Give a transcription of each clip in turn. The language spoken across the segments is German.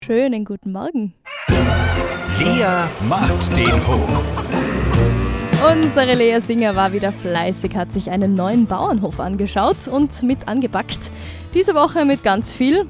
Schönen guten Morgen. Lea macht den Hof. Unsere Lea Singer war wieder fleißig, hat sich einen neuen Bauernhof angeschaut und mit angepackt. Diese Woche mit ganz viel.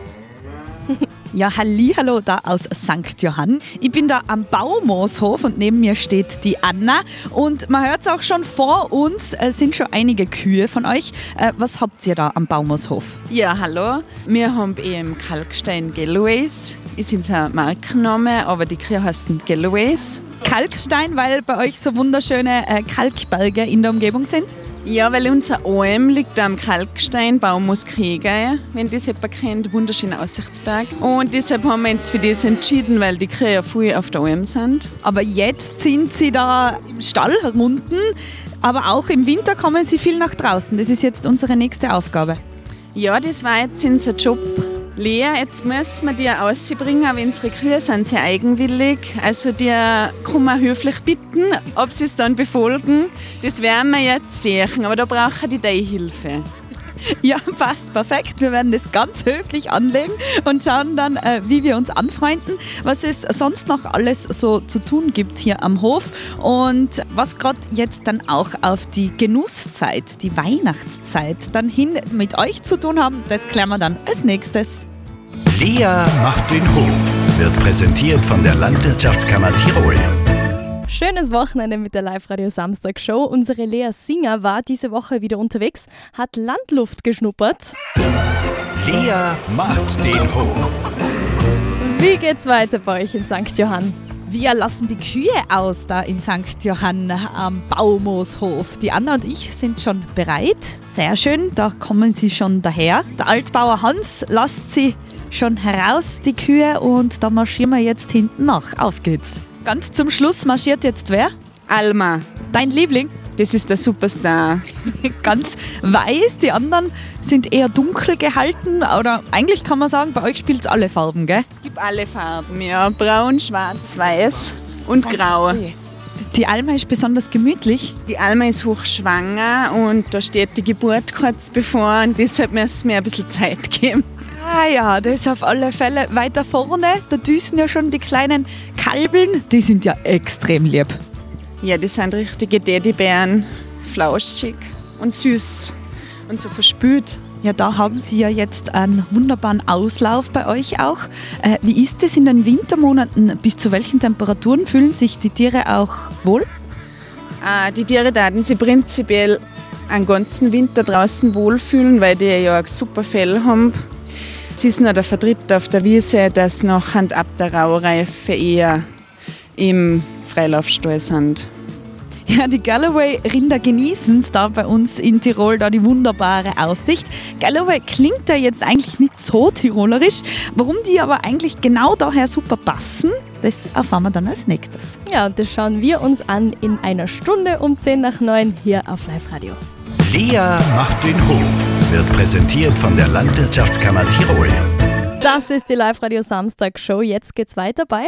Ja, hallihallo da aus St. Johann. Ich bin da am Baumooshof und neben mir steht die Anna. Und man hört es auch schon vor uns, sind schon einige Kühe von euch. Was habt ihr da am Baumooshof? Ja, hallo. Wir haben eben Kalkstein Galloways. Ist unser Markenname, aber die Kühe heißen Galloways. Kalkstein, weil bei euch so wunderschöne Kalkberge in der Umgebung sind? Ja, weil unser Alm liegt am Kalkstein, Baumoos Kriegei, wenn das jemand kennt, wunderschöner Aussichtsberg. Und deshalb haben wir uns für das entschieden, weil die Kühe ja viel auf der Alm sind. Aber jetzt sind sie da im Stall unten, aber auch im Winter kommen sie viel nach draußen. Das ist jetzt unsere nächste Aufgabe. Ja, das war jetzt unser Job. Lea, jetzt müssen wir die rausbringen, aber unsere Kühe sind sehr eigenwillig. Also die kann man höflich bitten, ob sie es dann befolgen. Das werden wir jetzt sehen, aber da brauchen die deine Hilfe. Ja, passt perfekt. Wir werden das ganz höflich anlegen und schauen dann, wie wir uns anfreunden, was es sonst noch alles so zu tun gibt hier am Hof und was gerade jetzt dann auch auf die Genusszeit, die Weihnachtszeit dann hin mit euch zu tun haben, das klären wir dann als nächstes. Lea macht den Hof wird präsentiert von der Landwirtschaftskammer Tirol. Schönes Wochenende mit der Live-Radio Samstag-Show. Unsere Lea Singer war diese Woche wieder unterwegs, hat Landluft geschnuppert. Lea macht den Hof. Wie geht's weiter bei euch in St. Johann? Wir lassen die Kühe aus da in St. Johann am Baumooshof. Die Anna und ich sind schon bereit. Sehr schön, da kommen sie schon daher. Der Altbauer Hans lässt sie schon heraus, die Kühe, und da marschieren wir jetzt hinten nach. Auf geht's. Ganz zum Schluss marschiert jetzt wer? Alma, Dein Liebling? das ist der Superstar. Ganz weiß, die anderen sind eher dunkel gehalten. Oder eigentlich kann man sagen, bei euch spielt es alle Farben, gell? Es gibt alle Farben, ja. Braun, schwarz, weiß und grau. Die Alma ist besonders gemütlich. Die Alma ist hochschwanger und da steht die Geburt kurz bevor und deshalb müssen wir ein bisschen Zeit geben. Ah ja, das ist auf alle Fälle weiter vorne. Da düsen ja schon die kleinen Kalbeln. Die sind ja extrem lieb. Ja, die sind richtige Teddybären, flauschig und süß und so verspült. Ja, da haben Sie ja jetzt einen wunderbaren Auslauf bei euch auch. Wie ist es in den Wintermonaten? Bis zu welchen Temperaturen fühlen sich die Tiere auch wohl? Die Tiere werden sich prinzipiell einen ganzen Winter draußen wohlfühlen, weil die ja ein super Fell haben. Es ist noch der Vertritt auf der Wiese, dass nachher ab der Raureife eher im Freilaufstall sind. Ja, die Galloway-Rinder genießen es da bei uns in Tirol, da die wunderbare Aussicht. Galloway klingt ja jetzt eigentlich nicht so tirolerisch. Warum die aber eigentlich genau daher super passen, das erfahren wir dann als nächstes. Ja, und das schauen wir uns an in einer Stunde um 10:09 hier auf Live-Radio. Lea macht den Hof wird präsentiert von der Landwirtschaftskammer Tirol. Das ist die Live-Radio Samstag-Show. Jetzt geht's weiter bei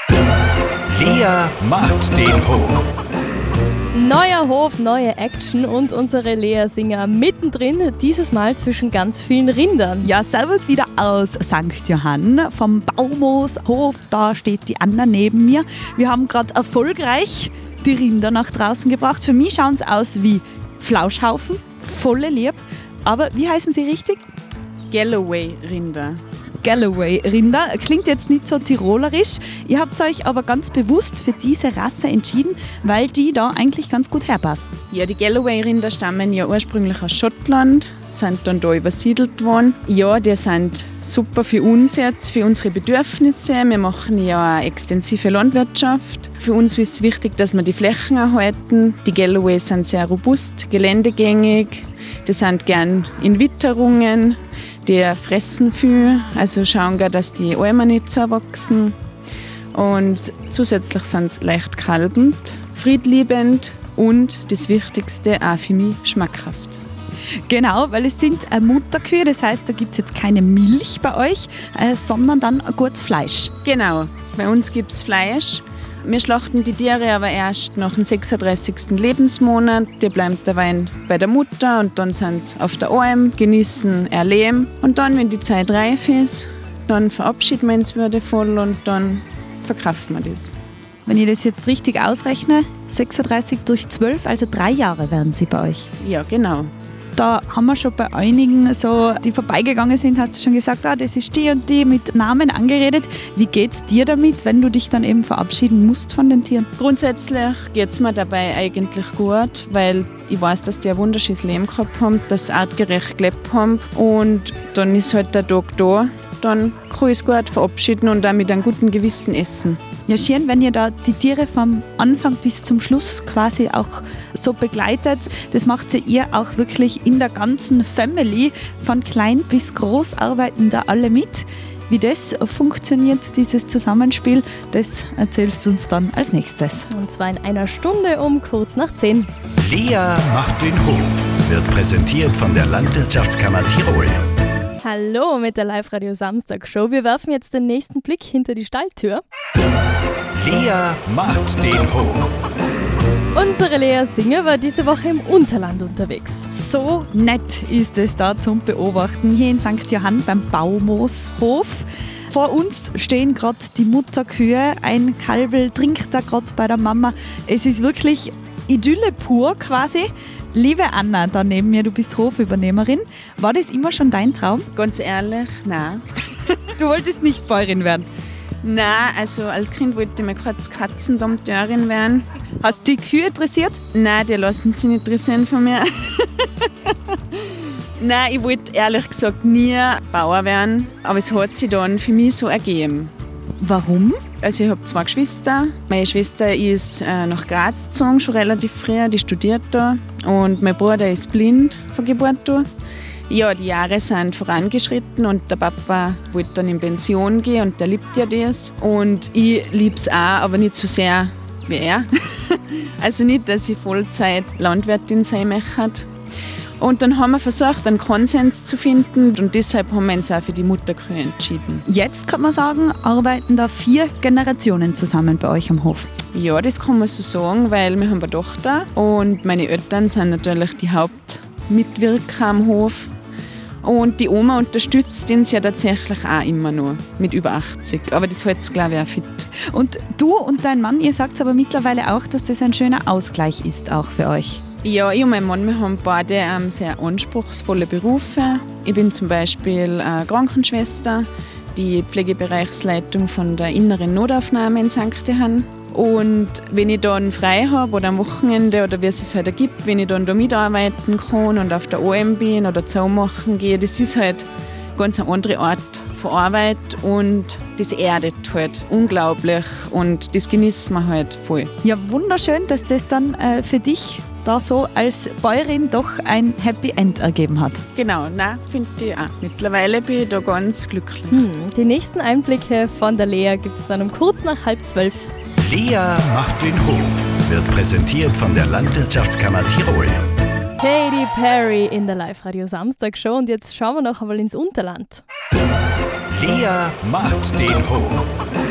Lea macht den Hof. Neuer Hof, neue Action und unsere Lea Singer mittendrin, dieses Mal zwischen ganz vielen Rindern. Ja, servus wieder aus St. Johann vom Baumooshof. Da steht die Anna neben mir. Wir haben gerade erfolgreich die Rinder nach draußen gebracht. Für mich schauen sie aus wie Flauschhaufen, volle lieb. Aber wie heißen sie richtig? Galloway-Rinder. Galloway-Rinder. Klingt jetzt nicht so tirolerisch. Ihr habt euch aber ganz bewusst für diese Rasse entschieden, weil die da eigentlich ganz gut herpasst. Ja, die Galloway-Rinder stammen ja ursprünglich aus Schottland, sind dann da übersiedelt worden. Ja, die sind super für uns jetzt, für unsere Bedürfnisse. Wir machen ja eine extensive Landwirtschaft. Für uns ist es wichtig, dass wir die Flächen erhalten. Die Galloways sind sehr robust, geländegängig. Die sind gern in Witterungen. Die fressen viel, also schauen gar, dass die Eimer nicht so wachsen. Und zusätzlich sind sie leicht kalbend, friedliebend und das Wichtigste auch für mich schmackhaft. Genau, weil es sind Mutterkühe, das heißt, da gibt es jetzt keine Milch bei euch, sondern dann ein gutes Fleisch. Genau, bei uns gibt es Fleisch. Wir schlachten die Tiere aber erst nach dem 36. Lebensmonat. Die bleiben dabei bei der Mutter und dann sind sie auf der Alm, genießen ihr Leben. Und dann, wenn die Zeit reif ist, dann verabschieden wir uns würdevoll und dann verkaufen wir das. Wenn ich das jetzt richtig ausrechne, 36 durch 12, also 3 Jahre werden sie bei euch. Ja, genau. Da haben wir schon bei einigen, so, die vorbeigegangen sind, hast du schon gesagt, das ist die und die, mit Namen angeredet. Wie geht's dir damit, wenn du dich dann eben verabschieden musst von den Tieren? Grundsätzlich geht es mir dabei eigentlich gut, weil ich weiß, dass die ein wunderschönes Leben gehabt haben, dass sie artgerecht gelebt haben und dann ist halt der Tag da, dann kann ich es gut verabschieden und auch mit einem guten Gewissen essen. Ja, schön, wenn ihr da die Tiere vom Anfang bis zum Schluss quasi auch so begleitet. Das macht ihr auch wirklich in der ganzen Family. Von klein bis groß arbeiten da alle mit. Wie das funktioniert, dieses Zusammenspiel, das erzählst du uns dann als nächstes. Und zwar in einer Stunde um kurz nach 10. Lea macht den Hof wird präsentiert von der Landwirtschaftskammer Tirol. Hallo mit der Live-Radio Samstag-Show. Wir werfen jetzt den nächsten Blick hinter die Stalltür. Lea macht den Hof. Unsere Lea Singer war diese Woche im Unterland unterwegs. So nett ist es da zum Beobachten, hier in St. Johann beim Baumooshof. Vor uns stehen gerade die Mutterkühe, ein Kalbel trinkt da gerade bei der Mama. Es ist wirklich Idylle pur quasi. Liebe Anna, da neben mir, du bist Hofübernehmerin. War das immer schon dein Traum? Ganz ehrlich, nein. Du wolltest nicht Bäuerin werden? Nein, also als Kind wollte ich mir kurz Katzendompteurin werden. Hast du die Kühe dressiert? Nein, die lassen sich nicht dressieren von mir. Nein, ich wollte ehrlich gesagt nie Bauer werden, aber es hat sich dann für mich so ergeben. Warum? Also ich habe 2 Geschwister. Meine Schwester ist nach Graz gezogen, schon relativ früh, die studiert da. Und mein Bruder ist blind von Geburt an. Ja, die Jahre sind vorangeschritten und der Papa wollte dann in Pension gehen und der liebt ja das. Und ich liebe es auch, aber nicht so sehr wie er. Also nicht, dass ich Vollzeit Landwirtin sein möchte. Und dann haben wir versucht, einen Konsens zu finden und deshalb haben wir uns auch für die Mutterkühe entschieden. Jetzt kann man sagen, arbeiten da 4 Generationen zusammen bei euch am Hof. Ja, das kann man so sagen, weil wir haben eine Tochter und meine Eltern sind natürlich die Hauptmitwirker am Hof. Und die Oma unterstützt uns ja tatsächlich auch immer noch mit über 80. Aber das hält es, glaube ich, auch fit. Und du und dein Mann, ihr sagt aber mittlerweile auch, dass das ein schöner Ausgleich ist, auch für euch. Ja, ich und mein Mann, wir haben beide sehr anspruchsvolle Berufe. Ich bin zum Beispiel Krankenschwester, die Pflegebereichsleitung von der inneren Notaufnahme in St. Johann. Und wenn ich dann frei habe oder am Wochenende oder wie es sich halt ergibt, wenn ich dann da mitarbeiten kann und auf der OM bin oder Zoo machen gehe, das ist halt ganz eine andere Art von Arbeit und das erdet halt unglaublich und das genießt man halt voll. Ja, wunderschön, dass das dann für dich da so als Bäuerin doch ein Happy End ergeben hat. Genau, nein, finde ich auch. Mittlerweile bin ich da ganz glücklich. Die nächsten Einblicke von der Lea gibt es dann um kurz nach 11:30. Lea macht den Hof wird präsentiert von der Landwirtschaftskammer Tirol. Katy Perry in der Live-Radio Samstag-Show und jetzt schauen wir noch einmal ins Unterland. Lea macht den Hof.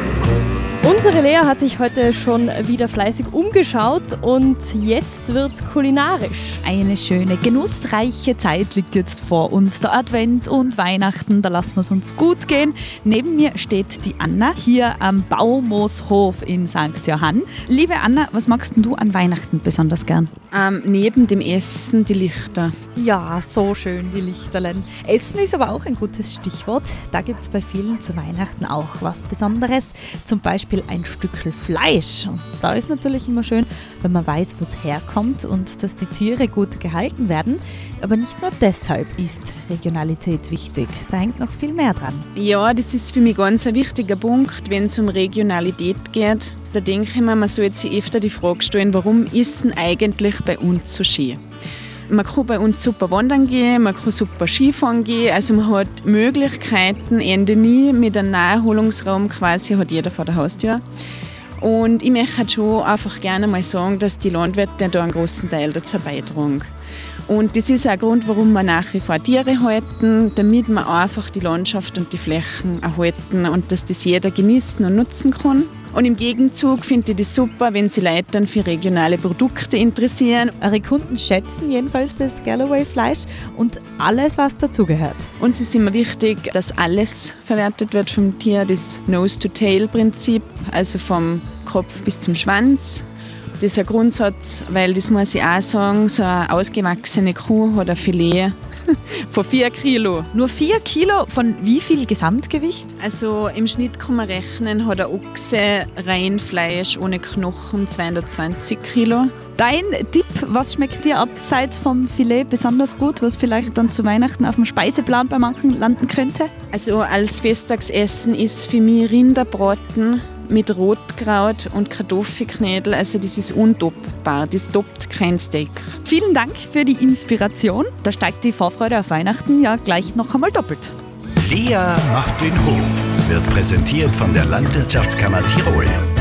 Unsere Lea hat sich heute schon wieder fleißig umgeschaut und jetzt wird's kulinarisch. Eine schöne, genussreiche Zeit liegt jetzt vor uns. Der Advent und Weihnachten, da lassen wir es uns gut gehen. Neben mir steht die Anna hier am Baumooshof in St. Johann. Liebe Anna, was magst denn du an Weihnachten besonders gern? Neben dem Essen die Lichter. Ja, so schön, die Lichterlein. Essen ist aber auch ein gutes Stichwort. Da gibt es bei vielen zu Weihnachten auch was Besonderes. Zum Beispiel ein Stückel Fleisch. Und da ist natürlich immer schön, wenn man weiß, wo es herkommt und dass die Tiere gut gehalten werden. Aber nicht nur deshalb ist Regionalität wichtig. Da hängt noch viel mehr dran. Ja, das ist für mich ganz ein wichtiger Punkt, wenn es um Regionalität geht. Da denke ich mir, man sollte sich öfter die Frage stellen, warum ist denn eigentlich bei uns so schön? Man kann bei uns super wandern gehen, man kann super Skifahren gehen, also man hat Möglichkeiten, Ende nie, mit einem Naherholungsraum quasi hat jeder vor der Haustür. Und ich möchte halt schon einfach gerne mal sagen, dass die Landwirte da einen großen Teil dazu beitragen. Und das ist auch ein Grund, warum wir nach wie vor Tiere halten, damit wir einfach die Landschaft und die Flächen erhalten und dass das jeder genießen und nutzen kann. Und im Gegenzug finde ich das super, wenn sie Leute dann für regionale Produkte interessieren. Eure Kunden schätzen jedenfalls das Galloway-Fleisch und alles, was dazugehört. Uns ist immer wichtig, dass alles verwertet wird vom Tier, das Nose-to-Tail-Prinzip, also vom Kopf bis zum Schwanz. Das ist ein Grundsatz, weil das muss ich auch sagen, so eine ausgewachsene Kuh hat ein Filet von 4 Kilo. Nur 4 Kilo von wie viel Gesamtgewicht? Also im Schnitt kann man rechnen, hat ein Ochse Reinfleisch ohne Knochen 220 Kilo. Dein Tipp, was schmeckt dir abseits vom Filet besonders gut, was vielleicht dann zu Weihnachten auf dem Speiseplan bei manchen landen könnte? Also als Festtagsessen ist für mich Rinderbraten mit Rotkraut und Kartoffelknödel, also das ist untoppbar, das toppt kein Steak. Vielen Dank für die Inspiration. Da steigt die Vorfreude auf Weihnachten ja gleich noch einmal doppelt. Lea macht den Hof wird präsentiert von der Landwirtschaftskammer Tirol.